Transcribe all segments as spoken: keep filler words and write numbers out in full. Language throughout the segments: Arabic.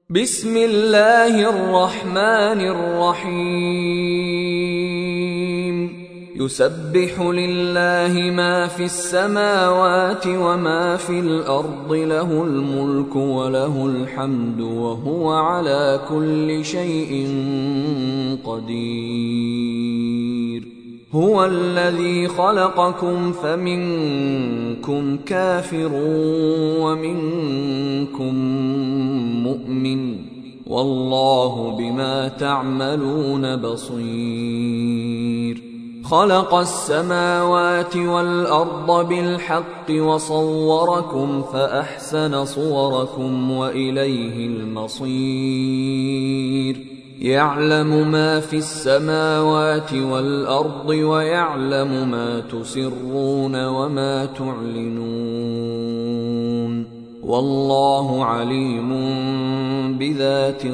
بسم الله الرحمن الرحيم يسبح لله ما في السماوات وما في الأرض له الملك وله الحمد وهو على كل شيء قدير هو الذي خلقكم فمنكم كافر ومنكم مؤمن والله بما تعملون بصير خلق السماوات والأرض بالحق وصوركم فأحسن صوركم وإليه المصير يعلم ما في السماوات والأرض ويعلم ما تسرون وما تعلنون والله عليم بذات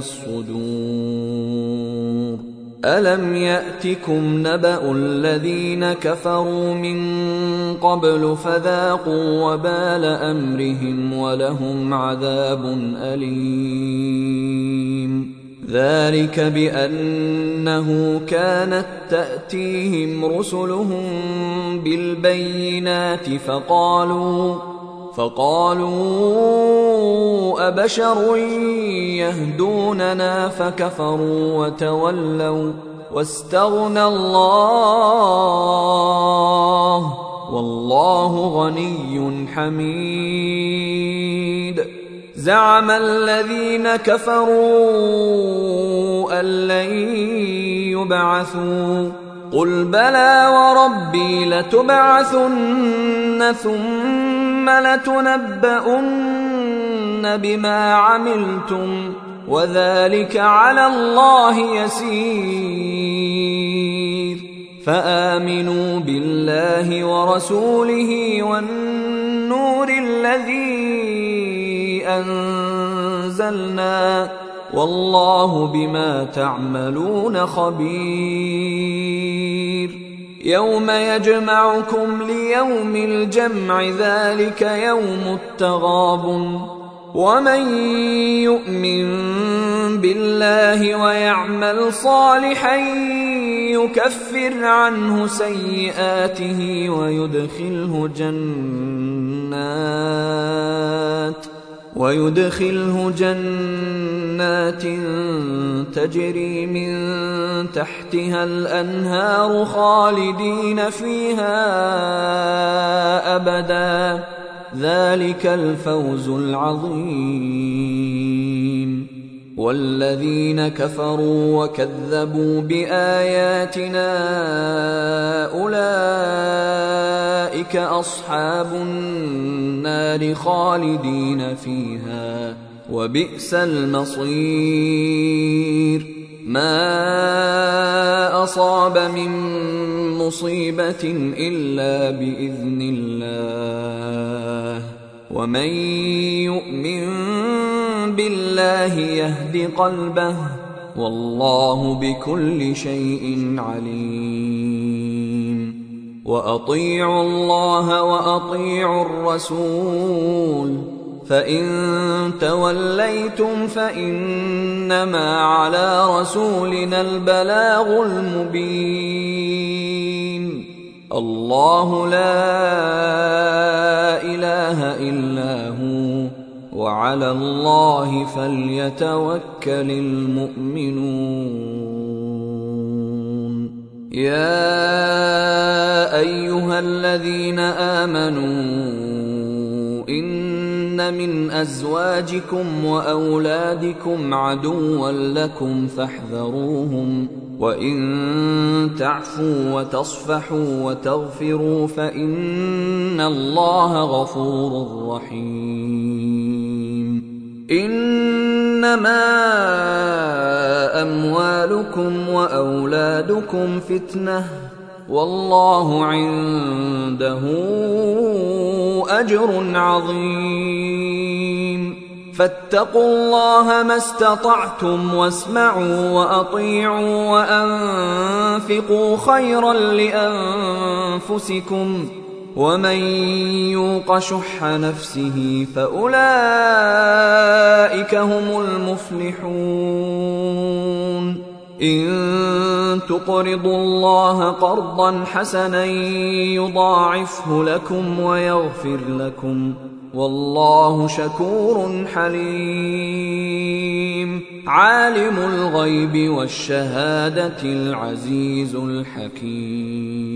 الصدور ألم يأتكم نبأ الذين كفروا من قبل فذاقوا وبال أمرهم ولهم عذاب أليم ذلك بأنه كانت تأتيهم رسلهم بالبينات فقالوا فقالوا أبشر يهدوننا فكفروا وتولوا واستغنى الله والله غني حميد زعم الذين كفروا أن لن يبعثوا قل بلى وربي لتبعثن ثم لتنبؤن بما عملتم وذلك على الله يسير فآمنوا بالله ورسوله والنور الذي أنزلنا والله بما تعملون خبير يوم يجمعكم ليوم الجمع ذلك يوم التغابن ومن يؤمن بالله ويعمل صالحا يكفر عنه سيئاته ويدخله جنات ويدخله جنات تجري من تحتها الأنهار خالدين فيها أبدا ذلك الفوز العظيم والذين كفروا وكذبوا بآياتنا أولئك أصحاب النار خالدين فيها وبئس المصير ما أصاب من مصيبة إلا بإذن الله ومن يؤمن بالله يهد قلبه والله بكل شيء عليم وأطيعوا الله وأطيعوا الرسول فإن توليتم فإنما على رسولنا البلاغ المبين الله لا إله إلا هو وعلى الله فليتوكل المؤمنون يا أيها الذين آمنوا إن من أزواجكم وأولادكم عدوا لكم فاحذروهم وإن تعفوا وتصفحوا وتغفروا فإن الله غفور رحيم إنما أموالكم وأولادكم فتنة والله عنده أجر عظيم فاتقوا الله ما استطعتم واسمعوا وأطيعوا وأنفقوا خيرا لأنفسكم ومن يوق شح نفسه فأولئك هم المفلحون إن تقرضوا الله قرضا حسنا يضاعفه لكم ويغفر لكم والله شكور حليم عالم الغيب والشهادة العزيز الحكيم